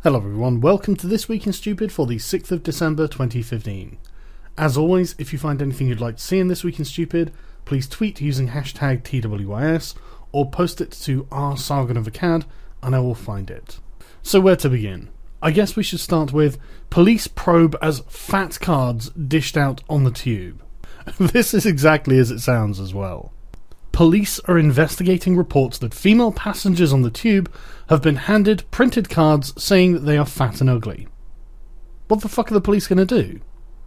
Hello everyone, welcome to This Week in Stupid for the 6th of December 2015. As always, if you find anything you'd like to see in This Week in Stupid, please tweet using hashtag TWYS or post it to r-sargon-of-akkad and I will find it. So where to begin? I guess we should start with police probe as fat cards dished out on the tube. This is exactly as it sounds as well. Police are investigating reports that female passengers on the tube have been handed printed cards saying that they are fat and ugly. What the fuck are the police going to do?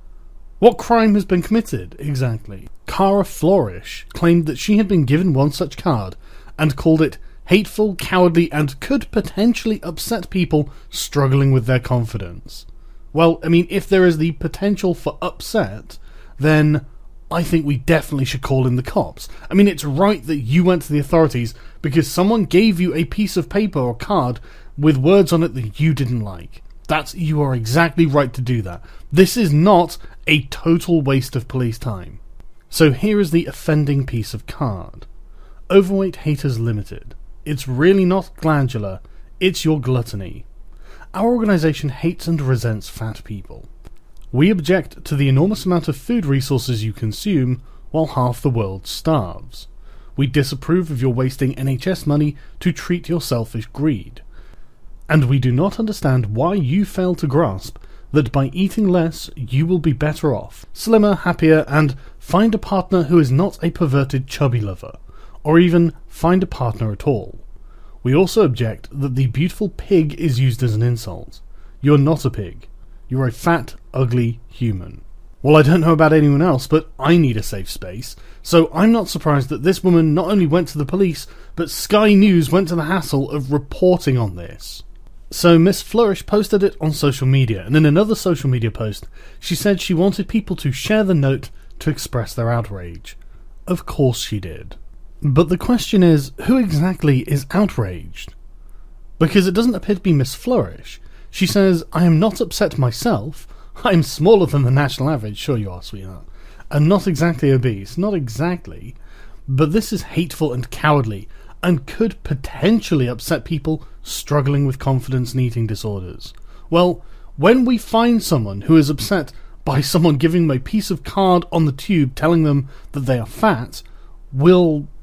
What crime has been committed, exactly? Cara Flourish claimed that she had been given one such card and called it hateful, cowardly, and could potentially upset people struggling with their confidence. Well, I mean, if there is the potential for upset, then I think we definitely should call in the cops. I mean, it's right that you went to the authorities because someone gave you a piece of paper or card with words on it that you didn't like. You are exactly right to do that. This is not a total waste of police time. So here is the offending piece of card. Overweight Haters Limited. It's really not glandular, it's your gluttony. Our organisation hates and resents fat people. We object to the enormous amount of food resources you consume while half the world starves. We disapprove of your wasting NHS money to treat your selfish greed. And we do not understand why you fail to grasp that by eating less you will be better off, slimmer, happier, and find a partner who is not a perverted chubby lover, or even find a partner at all. We also object that the beautiful pig is used as an insult. You're not a pig. You're a fat, ugly human. Well, I don't know about anyone else, but I need a safe space, so I'm not surprised that this woman not only went to the police, but Sky News went to the hassle of reporting on this. So Miss Flourish posted it on social media, and in another social media post, she said she wanted people to share the note to express their outrage. Of course she did. But the question is, who exactly is outraged? Because it doesn't appear to be Miss Flourish. She says, I am not upset myself. I am smaller than the national average, sure you are, sweetheart. And not exactly obese, not exactly. But this is hateful and cowardly, and could potentially upset people struggling with confidence and eating disorders. Well, when we find someone who is upset by someone giving them a piece of card on the tube telling them that they are fat, we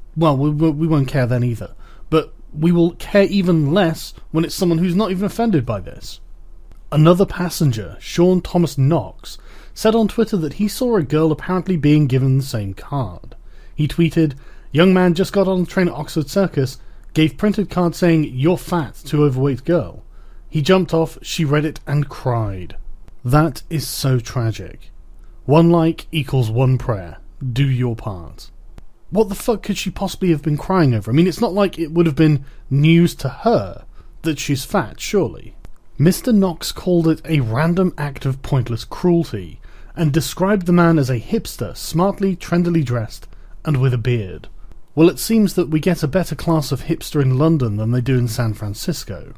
won't care then either. But we will care even less when it's someone who's not even offended by this. Another passenger, Sean Thomas Knox, said on Twitter that he saw a girl apparently being given the same card. He tweeted, "Young man just got on the train at Oxford Circus, gave printed card saying, 'You're fat' to overweight girl. He jumped off, she read it and cried." That is so tragic. 1 like equals 1 prayer. Do your part. What the fuck could she possibly have been crying over? I mean, it's not like it would have been news to her that she's fat, surely. Mr. Knox called it a random act of pointless cruelty, and described the man as a hipster, smartly, trendily dressed, and with a beard. Well, it seems that we get a better class of hipster in London than they do in San Francisco.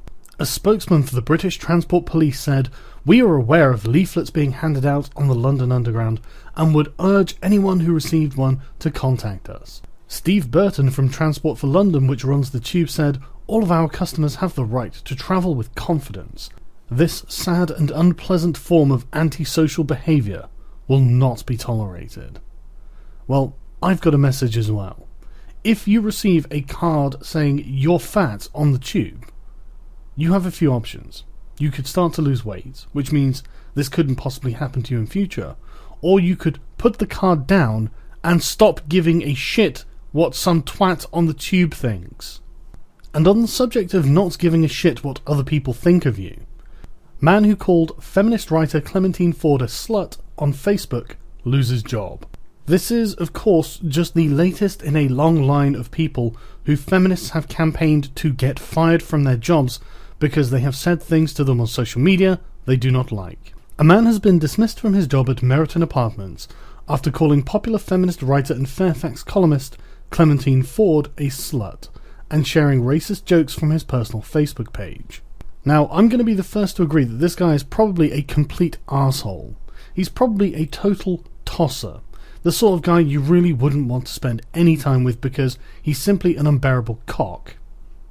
A spokesman for the British Transport Police said, "We are aware of leaflets being handed out on the London Underground and would urge anyone who received one to contact us." Steve Burton from Transport for London, which runs the tube, said, "All of our customers have the right to travel with confidence. This sad and unpleasant form of antisocial behaviour will not be tolerated." Well, I've got a message as well. If you receive a card saying you're fat on the tube, you have a few options. You could start to lose weight, which means this couldn't possibly happen to you in future, or you could put the card down and stop giving a shit what some twat on the tube thinks. And on the subject of not giving a shit what other people think of you, man who called feminist writer Clementine Ford a slut on Facebook loses job. This is, of course, just the latest in a long line of people who feminists have campaigned to get fired from their jobs because they have said things to them on social media they do not like. A man has been dismissed from his job at Meriton Apartments after calling popular feminist writer and Fairfax columnist Clementine Ford a slut, and sharing racist jokes from his personal Facebook page. Now, I'm going to be the first to agree that this guy is probably a complete arsehole. He's probably a total tosser. The sort of guy you really wouldn't want to spend any time with because he's simply an unbearable cock.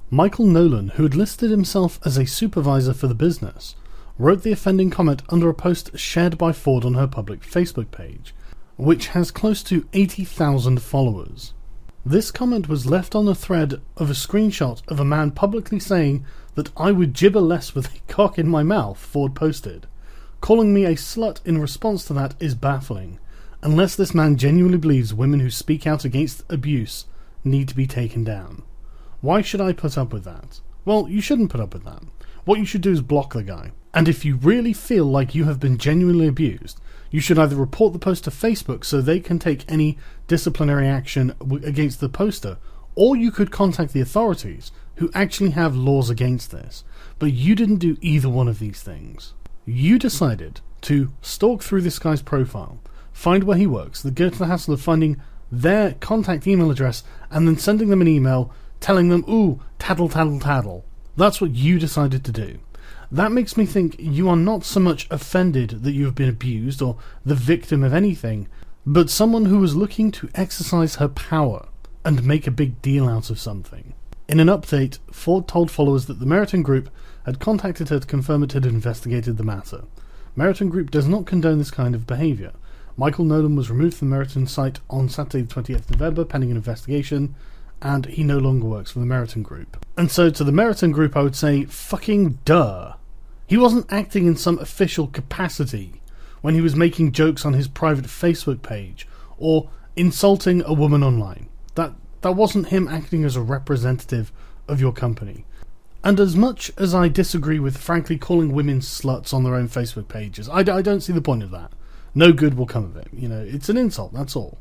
Michael Nolan, who had listed himself as a supervisor for the business, wrote the offending comment under a post shared by Ford on her public Facebook page, which has close to 80,000 followers. This comment was left on a thread of a screenshot of a man publicly saying that I would gibber less with a cock in my mouth, Ford posted. Calling me a slut in response to that is baffling, unless this man genuinely believes women who speak out against abuse need to be taken down. Why should I put up with that? Well, you shouldn't put up with that. What you should do is block the guy. And if you really feel like you have been genuinely abused, you should either report the post to Facebook so they can take any disciplinary action against the poster, or you could contact the authorities who actually have laws against this. But you didn't do either one of these things. You decided to stalk through this guy's profile, find where he works, then go to the hassle of finding their contact email address and then sending them an email telling them, ooh, taddle, taddle, taddle. That's what you decided to do. That makes me think you are not so much offended that you have been abused or the victim of anything, but someone who was looking to exercise her power and make a big deal out of something. In an update, Ford told followers that the Meriton Group had contacted her to confirm it had investigated the matter. Meriton Group does not condone this kind of behaviour. Michael Nolan was removed from the Meriton site on Saturday the 20th November pending an investigation, and he no longer works for the Meriton Group. And so to the Meriton Group I would say, fucking duh. He wasn't acting in some official capacity when he was making jokes on his private Facebook page or insulting a woman online. That wasn't him acting as a representative of your company. And as much as I disagree with frankly calling women sluts on their own Facebook pages, I don't see the point of that. No good will come of it. You know, it's an insult, that's all.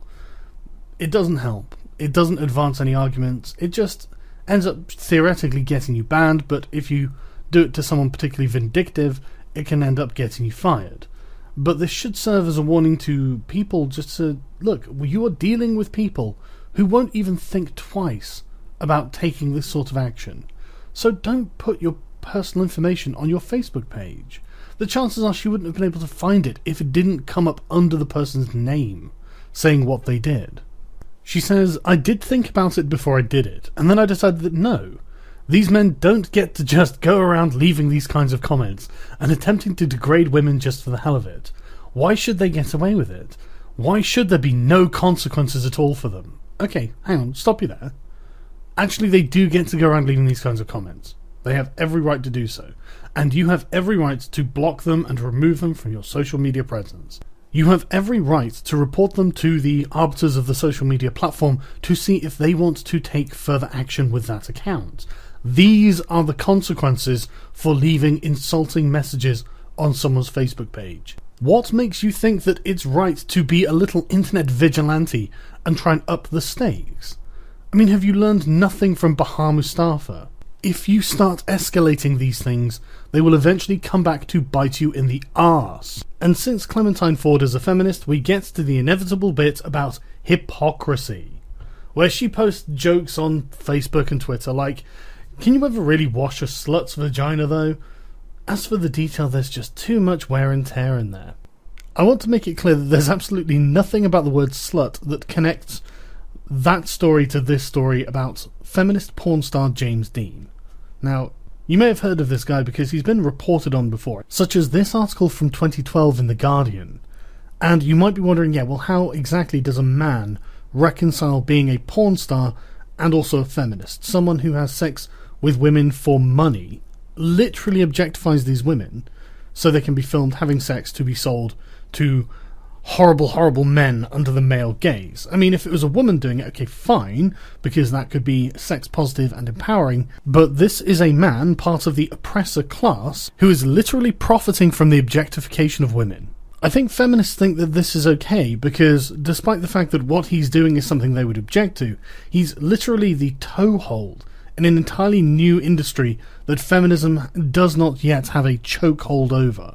It doesn't help. It doesn't advance any arguments. It just ends up theoretically getting you banned, but if you do it to someone particularly vindictive, it can end up getting you fired. But this should serve as a warning to people just to, look, you are dealing with people who won't even think twice about taking this sort of action. So don't put your personal information on your Facebook page. The chances are she wouldn't have been able to find it if it didn't come up under the person's name, saying what they did. She says, I did think about it before I did it, and then I decided that no, these men don't get to just go around leaving these kinds of comments and attempting to degrade women just for the hell of it. Why should they get away with it? Why should there be no consequences at all for them? Okay, hang on, stop you there. Actually, they do get to go around leaving these kinds of comments. They have every right to do so. And you have every right to block them and remove them from your social media presence. You have every right to report them to the arbiters of the social media platform to see if they want to take further action with that account. These are the consequences for leaving insulting messages on someone's Facebook page. What makes you think that it's right to be a little internet vigilante and try and up the stakes? I mean, have you learned nothing from Bahar Mustafa? If you start escalating these things, they will eventually come back to bite you in the arse. And since Clementine Ford is a feminist, we get to the inevitable bit about hypocrisy, where she posts jokes on Facebook and Twitter like, can you ever really wash a slut's vagina though? As for the detail, there's just too much wear and tear in there. I want to make it clear that there's absolutely nothing about the word slut that connects that story to this story about feminist porn star James Dean. Now, you may have heard of this guy because he's been reported on before, such as this article from 2012 in The Guardian. And you might be wondering, yeah, well, how exactly does a man reconcile being a porn star and also a feminist? Someone who has sex with women for money, literally objectifies these women so they can be filmed having sex to be sold to horrible, horrible men under the male gaze. I mean, if it was a woman doing it, okay, fine, because that could be sex positive and empowering, but this is a man, part of the oppressor class, who is literally profiting from the objectification of women. I think feminists think that this is okay, because despite the fact that what he's doing is something they would object to, he's literally the toehold in an entirely new industry that feminism does not yet have a chokehold over.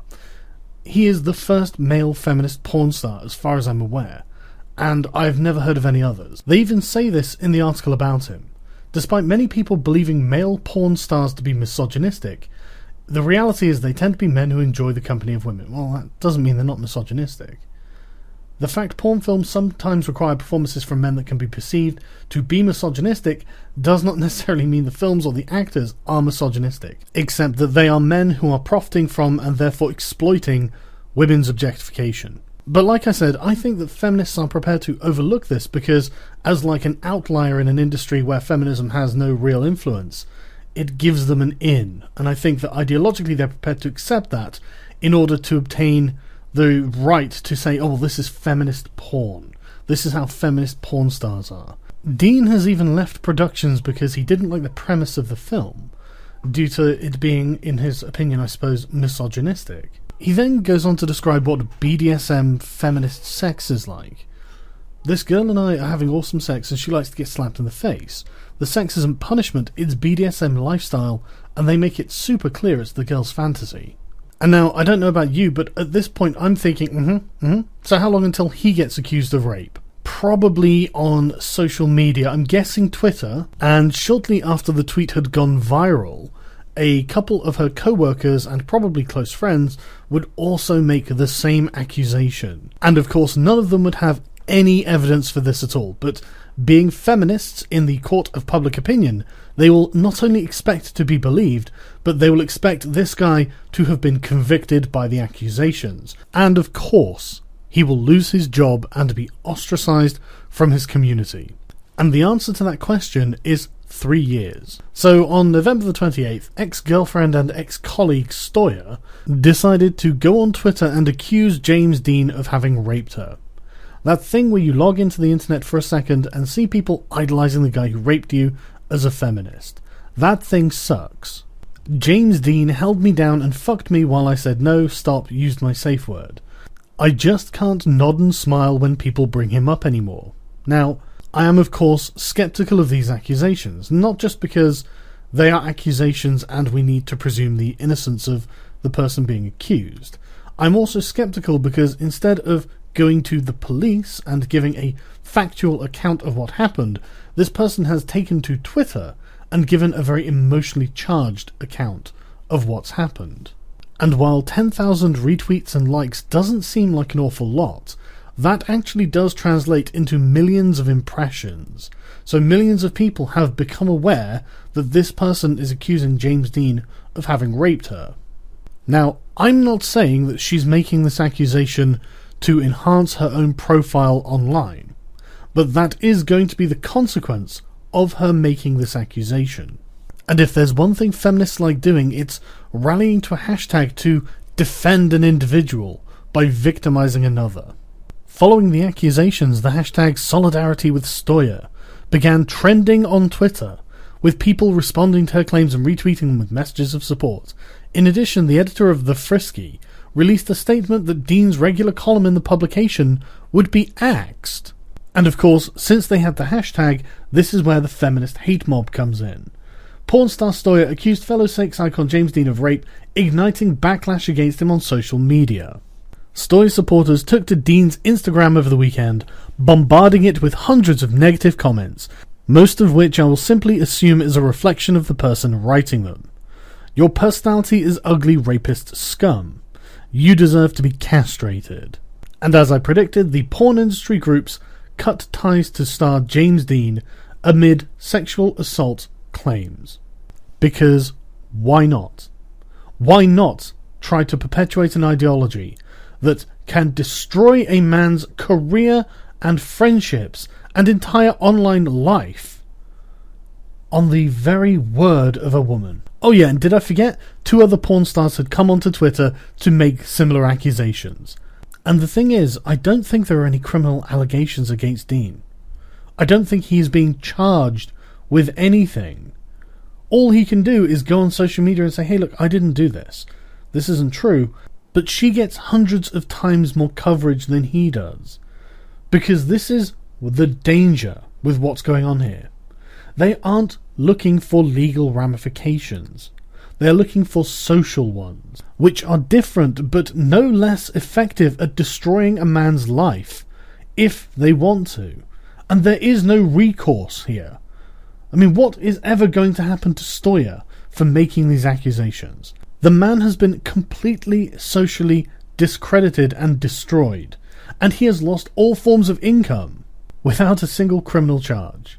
He is the first male feminist porn star, as far as I'm aware, and I've never heard of any others. They even say this in the article about him. Despite many people believing male porn stars to be misogynistic, the reality is they tend to be men who enjoy the company of women. Well, that doesn't mean they're not misogynistic. The fact porn films sometimes require performances from men that can be perceived to be misogynistic does not necessarily mean the films or the actors are misogynistic, except that they are men who are profiting from and therefore exploiting women's objectification. But like I said, I think that feminists are prepared to overlook this because, as like an outlier in an industry where feminism has no real influence, it gives them an in, and I think that ideologically they're prepared to accept that in order to obtain the right to say, oh, well, this is feminist porn. This is how feminist porn stars are. Dean has even left productions because he didn't like the premise of the film, due to it being, in his opinion, I suppose, misogynistic. He then goes on to describe what BDSM feminist sex is like. This girl and I are having awesome sex and she likes to get slapped in the face. The sex isn't punishment, it's BDSM lifestyle, and they make it super clear it's the girl's fantasy. And now, I don't know about you, but at this point I'm thinking, so how long until he gets accused of rape? Probably on social media, I'm guessing Twitter, and shortly after the tweet had gone viral, a couple of her co-workers and probably close friends would also make the same accusation. And of course, none of them would have any evidence for this at all, but being feminists in the court of public opinion, they will not only expect to be believed, but they will expect this guy to have been convicted by the accusations. And of course, he will lose his job and be ostracized from his community. And the answer to that question is 3 years. So on November the 28th, ex-girlfriend and ex-colleague Stoya decided to go on Twitter and accuse James Dean of having raped her. That thing where you log into the internet for a second and see people idolizing the guy who raped you as a feminist. That thing sucks. James Dean held me down and fucked me while I said no, stop, used my safe word. I just can't nod and smile when people bring him up anymore. Now, I am of course skeptical of these accusations, not just because they are accusations and we need to presume the innocence of the person being accused. I'm also skeptical because instead of going to the police and giving a factual account of what happened, this person has taken to Twitter and given a very emotionally charged account of what's happened. And while 10,000 retweets and likes doesn't seem like an awful lot, that actually does translate into millions of impressions. So millions of people have become aware that this person is accusing James Dean of having raped her. Now, I'm not saying that she's making this accusation to enhance her own profile online, but that is going to be the consequence of her making this accusation. And if there's one thing feminists like doing, it's rallying to a hashtag to defend an individual by victimizing another. Following the accusations, the hashtag Solidarity with Stoya began trending on Twitter, with people responding to her claims and retweeting them with messages of support. In addition, the editor of The Frisky released a statement that Dean's regular column in the publication would be axed. And of course, since they had the hashtag, this is where the feminist hate mob comes in. Porn star Stoya accused fellow sex icon James Dean of rape, igniting backlash against him on social media. Stoya supporters took to Dean's Instagram over the weekend, bombarding it with hundreds of negative comments, most of which I will simply assume is a reflection of the person writing them. Your personality is ugly rapist scum. You deserve to be castrated. And as I predicted, the porn industry groups cut ties to star James Dean amid sexual assault claims. Because why not? Why not try to perpetuate an ideology that can destroy a man's career and friendships and entire online life on the very word of a woman? Oh yeah, and did I forget? 2 other porn stars had come onto Twitter to make similar accusations. And the thing is, I don't think there are any criminal allegations against Dean. I don't think he is being charged with anything. All he can do is go on social media and say, hey look, I didn't do this. This isn't true. But she gets hundreds of times more coverage than he does. Because this is the danger with what's going on here. They aren't looking for legal ramifications. They're looking for social ones, which are different but no less effective at destroying a man's life, if they want to. And there is no recourse here. I mean, what is ever going to happen to Stoya for making these accusations? The man has been completely socially discredited and destroyed. and he has lost all forms of income without a single criminal charge.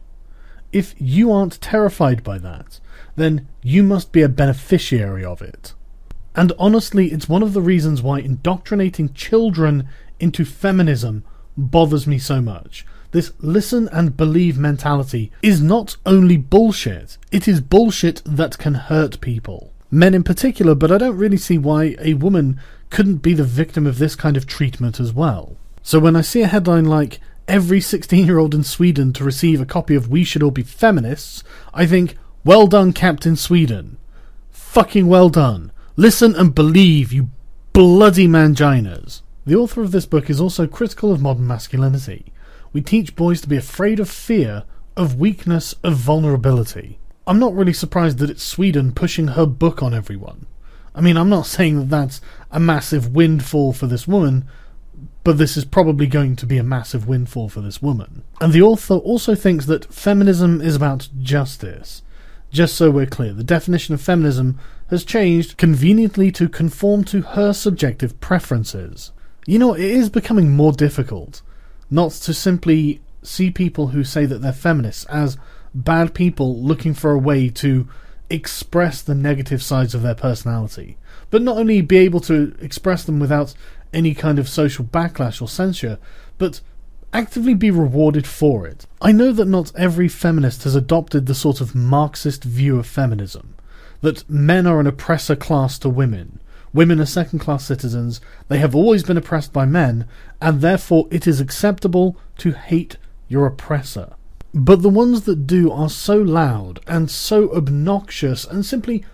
If you aren't terrified by that, then you must be a beneficiary of it. And honestly, it's one of the reasons why indoctrinating children into feminism bothers me so much. This listen and believe mentality is not only bullshit, it is bullshit that can hurt people. Men in particular, but I don't really see why a woman couldn't be the victim of this kind of treatment as well. So when I see a headline like, every 16-year-old in Sweden to receive a copy of We Should All Be Feminists, I think, well done, Captain Sweden. Fucking well done. Listen and believe, you bloody manginas. The author of this book is also critical of modern masculinity. We teach boys to be afraid of fear, of weakness, of vulnerability. I'm not really surprised that it's Sweden pushing her book on everyone. I mean, I'm not saying that that's a massive windfall for this woman, but this is probably going to be a massive windfall for this woman. And the author also thinks that feminism is about justice. Just so we're clear, the definition of feminism has changed conveniently to conform to her subjective preferences. You know, it is becoming more difficult not to simply see people who say that they're feminists as bad people looking for a way to express the negative sides of their personality, but not only be able to express them without any kind of social backlash or censure, but actively be rewarded for it. I know that not every feminist has adopted the sort of Marxist view of feminism, that men are an oppressor class to women. Women are second-class citizens, they have always been oppressed by men, and therefore it is acceptable to hate your oppressor. But the ones that do are so loud and so obnoxious and simply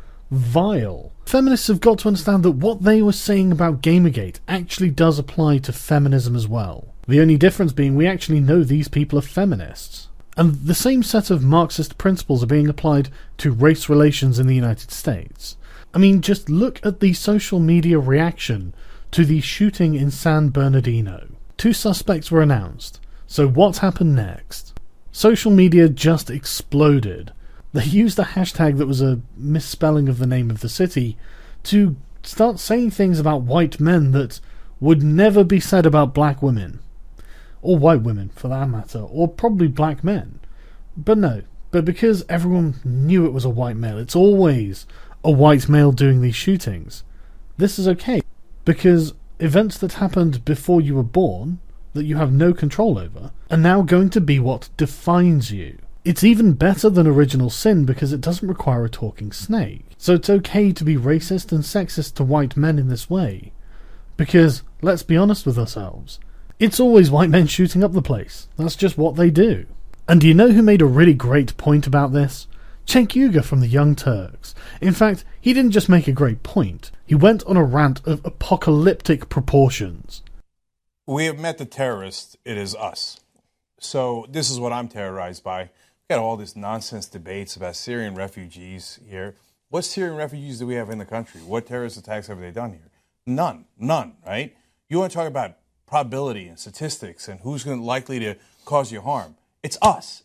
vile. Feminists have got to understand that what they were saying about Gamergate actually does apply to feminism as well. The only difference being we actually know these people are feminists. And the same set of Marxist principles are being applied to race relations in the United States. I mean, just look at the social media reaction to the shooting in San Bernardino. 2 suspects were announced. So what happened next? Social media just exploded. They used a hashtag that was a misspelling of the name of the city to start saying things about white men that would never be said about black women. Or white women, for that matter. Or probably black men. But no. But because everyone knew it was a white male, it's always a white male doing these shootings. This is okay. Because events that happened before you were born, that you have no control over, are now going to be what defines you. It's even better than Original Sin because it doesn't require a talking snake. So it's okay to be racist and sexist to white men in this way. Because, let's be honest with ourselves, it's always white men shooting up the place. That's just what they do. And do you know who made a really great point about this? Cenk Uygur from the Young Turks. In fact, he didn't just make a great point, he went on a rant of apocalyptic proportions. We have met the terrorists, it is us. So this is what I'm terrorized by. We've got all this nonsense debates about Syrian refugees here. What Syrian refugees do we have in the country? What terrorist attacks have they done here? None, right? You want to talk about probability and statistics and who's likely to cause you harm. It's us.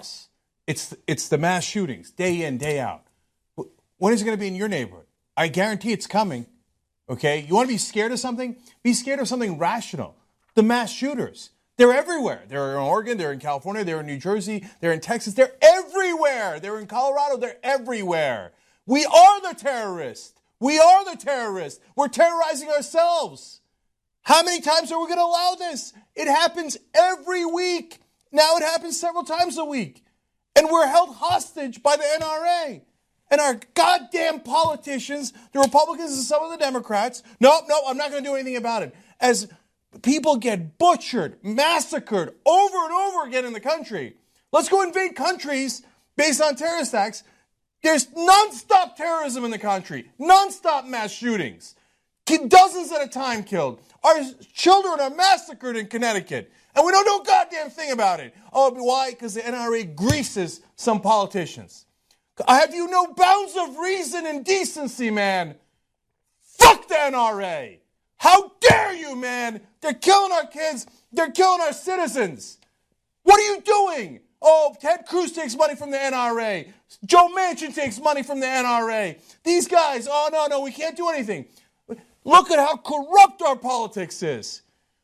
It's the mass shootings, day in, day out. When is it going to be in your neighborhood? I guarantee it's coming, okay? You want to be scared of something? Be scared of something rational. The mass shooters. They're everywhere. They're in Oregon, they're in California, they're in New Jersey, they're in Texas. They're everywhere. They're in Colorado. They're everywhere. We are the terrorists. We are the terrorists. We're terrorizing ourselves. How many times are we going to allow this? It happens every week. Now it happens several times a week. And we're held hostage by the NRA. And our goddamn politicians, the Republicans and some of the Democrats, no, I'm not going to do anything about it. As people get butchered, massacred over and over again in the country. Let's go invade countries based on terrorist acts. There's nonstop terrorism in the country. Nonstop mass shootings. Dozens at a time killed. Our children are massacred in Connecticut. And we don't do a goddamn thing about it. Oh, why? Because the NRA greases some politicians. I have you no bounds of reason and decency, man. Fuck the NRA. How dare you, man? They're killing our kids. They're killing our citizens. What are you doing? Oh, Ted Cruz takes money from the NRA. Joe Manchin takes money from the NRA. These guys, oh, no, we can't do anything. Look at how corrupt our politics is.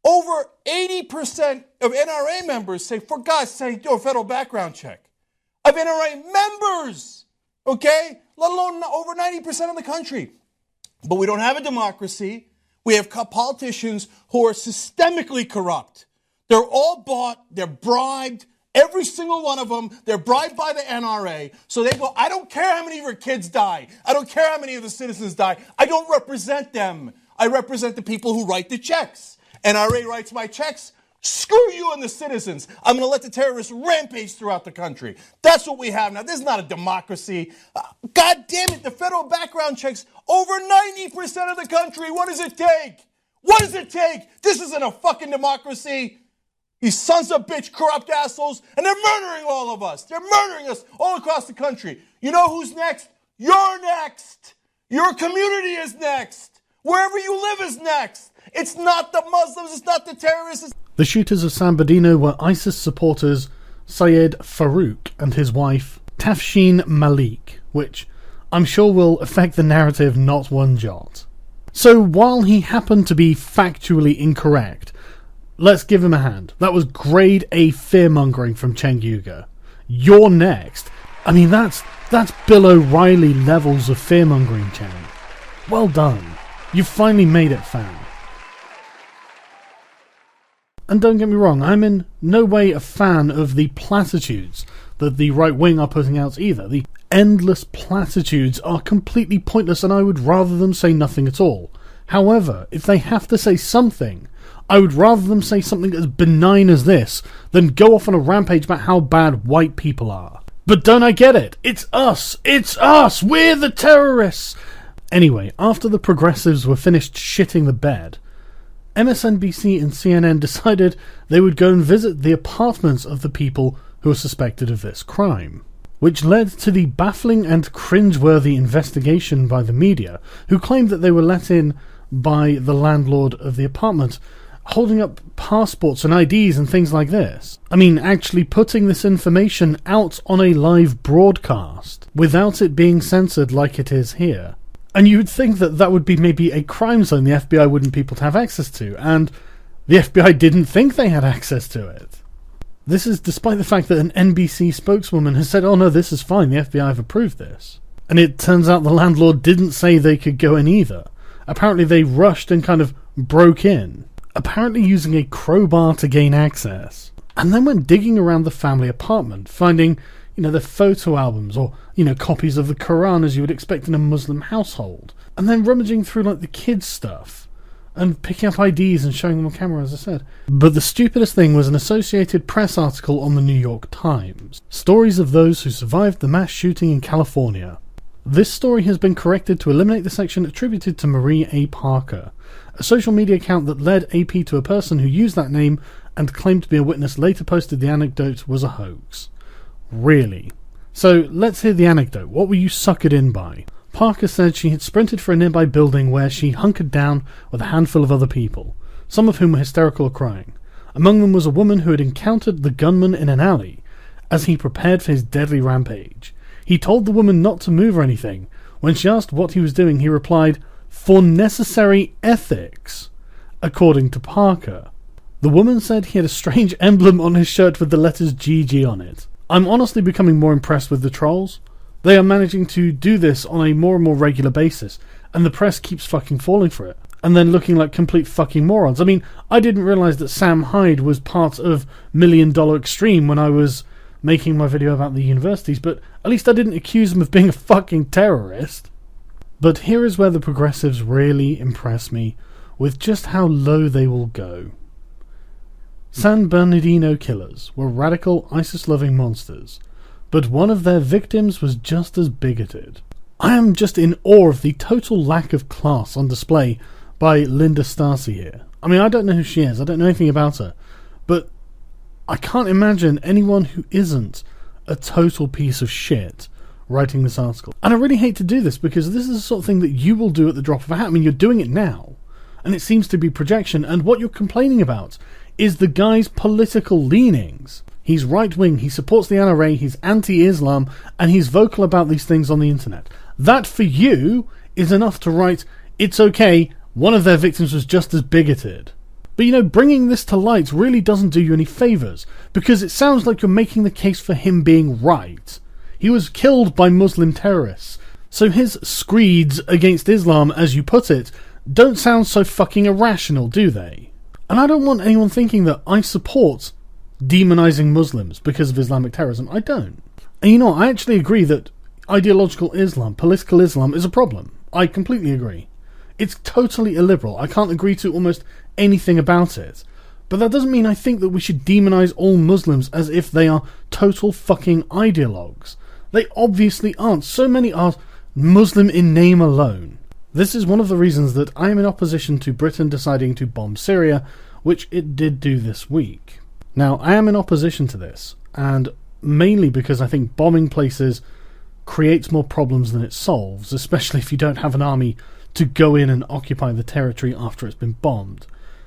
Over 80% of NRA members say, for God's sake, do a federal background check. Of NRA members, okay? Let alone over 90% of the country. But we don't have a democracy. We have politicians who are systemically corrupt. They're all bought, they're bribed, every single one of them. They're bribed by the NRA. So they go, I don't care how many of your kids die. I don't care how many of the citizens die. I don't represent them. I represent the people who write the checks. NRA writes my checks. Screw you and the citizens. I'm going to let the terrorists rampage throughout the country. That's what we have now. This is not a democracy. God damn it, the federal background checks over 90% of the country. What does it take? What does it take? This isn't a fucking democracy. These sons of bitch, corrupt assholes, and they're murdering all of us. They're murdering us all across the country. You know who's next? You're next. Your community is next. Wherever you live is next. It's not the Muslims. It's not the terrorists. The shooters of San Bernardino were ISIS supporters Syed Farouk and his wife Tafshin Malik, which I'm sure will affect the narrative not one jot. So while he happened to be factually incorrect, let's give him a hand. That was grade A fear-mongering from Cheng Yuga. You're next. I mean, that's Bill O'Reilly levels of fear-mongering, Cheng. Well done. You've finally made it, fam. And don't get me wrong, I'm in no way a fan of the platitudes that the right wing are putting out either. The endless platitudes are completely pointless and I would rather them say nothing at all. However, if they have to say something, I would rather them say something as benign as this than go off on a rampage about how bad white people are. But don't I get it? It's us! It's us! We're the terrorists! Anyway, after the progressives were finished shitting the bed, MSNBC and CNN decided they would go and visit the apartments of the people who were suspected of this crime, which led to the baffling and cringe-worthy investigation by the media, who claimed that they were let in by the landlord of the apartment, holding up passports and IDs and things like this. I mean, actually putting this information out on a live broadcast, without it being censored like it is here. And you would think that that would be maybe a crime zone the FBI wouldn't people to have access to, and the FBI didn't think they had access to it. This is despite the fact that an NBC spokeswoman has said, oh no, this is fine, the FBI have approved this. And it turns out the landlord didn't say they could go in either. Apparently they rushed and kind of broke in, apparently using a crowbar to gain access, and then went digging around the family apartment, finding, their photo albums or, copies of the Quran as you would expect in a Muslim household. And then rummaging through, the kids' stuff and picking up IDs and showing them on camera, as I said. But the stupidest thing was an Associated Press article on the New York Times. Stories of those who survived the mass shooting in California. This story has been corrected to eliminate the section attributed to Marie A. Parker, a social media account that led AP to a person who used that name and claimed to be a witness later posted the anecdote was a hoax. Really? So, let's hear the anecdote. What were you suckered in by? Parker said she had sprinted for a nearby building where she hunkered down with a handful of other people, some of whom were hysterical or crying. Among them was a woman who had encountered the gunman in an alley as he prepared for his deadly rampage. He told the woman not to move or anything. When she asked what he was doing, he replied, "For necessary ethics," according to Parker. The woman said he had a strange emblem on his shirt with the letters GG on it. I'm honestly becoming more impressed with the trolls. They are managing to do this on a more and more regular basis, and the press keeps fucking falling for it, and then looking like complete fucking morons. I mean, I didn't realise that Sam Hyde was part of $1 Million Extreme when I was making my video about the universities, but at least I didn't accuse him of being a fucking terrorist. But here is where the progressives really impress me with just how low they will go. San Bernardino killers were radical ISIS-loving monsters, but one of their victims was just as bigoted. I am just in awe of the total lack of class on display by Linda Stasi here. I mean, I don't know who she is, I don't know anything about her, but I can't imagine anyone who isn't a total piece of shit writing this article. And I really hate to do this, because this is the sort of thing that you will do at the drop of a hat. I mean, you're doing it now, and it seems to be projection, and what you're complaining about is the guy's political leanings. He's right-wing, he supports the NRA, he's anti-Islam, and he's vocal about these things on the internet. That, for you, is enough to write, it's okay, one of their victims was just as bigoted. But bringing this to light really doesn't do you any favours, because it sounds like you're making the case for him being right. He was killed by Muslim terrorists, so his screeds against Islam, as you put it, don't sound so fucking irrational, do they? And I don't want anyone thinking that I support demonising Muslims because of Islamic terrorism. I don't. And I actually agree that ideological Islam, political Islam, is a problem. I completely agree. It's totally illiberal. I can't agree to almost anything about it. But that doesn't mean I think that we should demonise all Muslims as if they are total fucking ideologues. They obviously aren't. So many are Muslim in name alone. This is one of the reasons that I am in opposition to Britain deciding to bomb Syria, which it did do this week. Now, I am in opposition to this, and mainly because I think bombing places creates more problems than it solves, especially if you don't have an army to go in and occupy the territory after it's been bombed.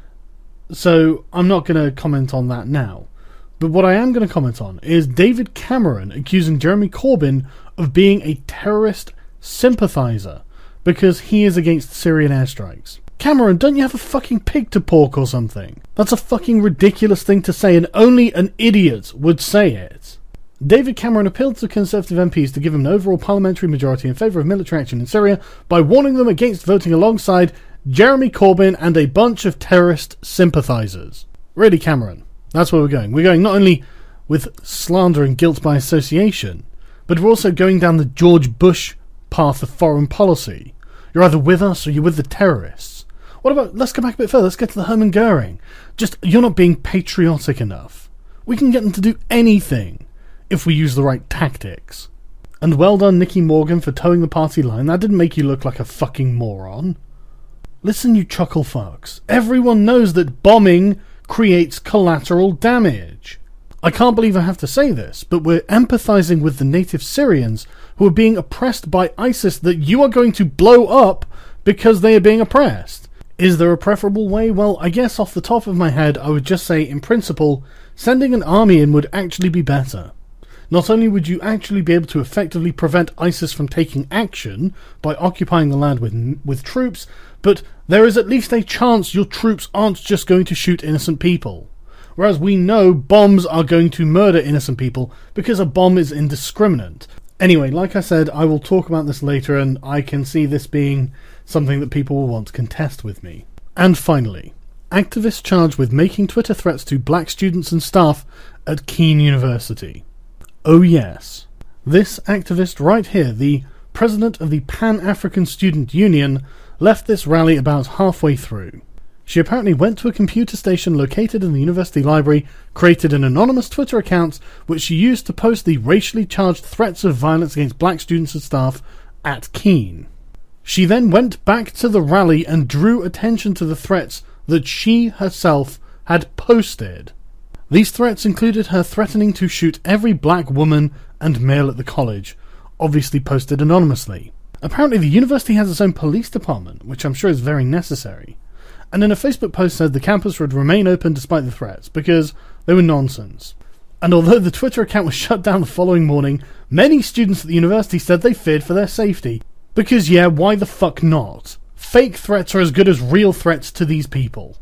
So I'm not going to comment on that now. But what I am going to comment on is David Cameron accusing Jeremy Corbyn of being a terrorist sympathiser because he is against Syrian airstrikes. Cameron, don't you have a fucking pig to pork or something? That's a fucking ridiculous thing to say, and only an idiot would say it. David Cameron appealed to Conservative MPs to give him an overall parliamentary majority in favour of military action in Syria by warning them against voting alongside Jeremy Corbyn and a bunch of terrorist sympathisers. Really, Cameron, that's where we're going. We're going not only with slander and guilt by association, but we're also going down the George Bush path of foreign policy. You're either with us or you're with the terrorists. What about, let's go back a bit further, let's get to the Hermann Goering. You're not being patriotic enough. We can get them to do anything if we use the right tactics. And well done, Nicky Morgan, for towing the party line. That didn't make you look like a fucking moron. Listen, you chuckle fucks. Everyone knows that bombing creates collateral damage. I can't believe I have to say this, but we're empathising with the native Syrians who are being oppressed by ISIS that you are going to blow up because they are being oppressed. Is there a preferable way? Well, I guess off the top of my head, I would just say, in principle, sending an army in would actually be better. Not only would you actually be able to effectively prevent ISIS from taking action by occupying the land with troops, but there is at least a chance your troops aren't just going to shoot innocent people. Whereas we know bombs are going to murder innocent people because a bomb is indiscriminate. Anyway, like I said, I will talk about this later, and I can see this being something that people will want to contest with me. And finally, activists charged with making Twitter threats to black students and staff at Keene University. Oh yes, this activist right here, the president of the Pan-African Student Union, left this rally about halfway through. She apparently went to a computer station located in the university library, created an anonymous Twitter account, which she used to post the racially charged threats of violence against black students and staff at Keene. She then went back to the rally and drew attention to the threats that she herself had posted. These threats included her threatening to shoot every black woman and male at the college, obviously posted anonymously. Apparently the university has its own police department, which I'm sure is very necessary. And in a Facebook post said the campus would remain open despite the threats, because they were nonsense. And although the Twitter account was shut down the following morning, many students at the university said they feared for their safety. Because yeah, why the fuck not? Fake threats are as good as real threats to these people.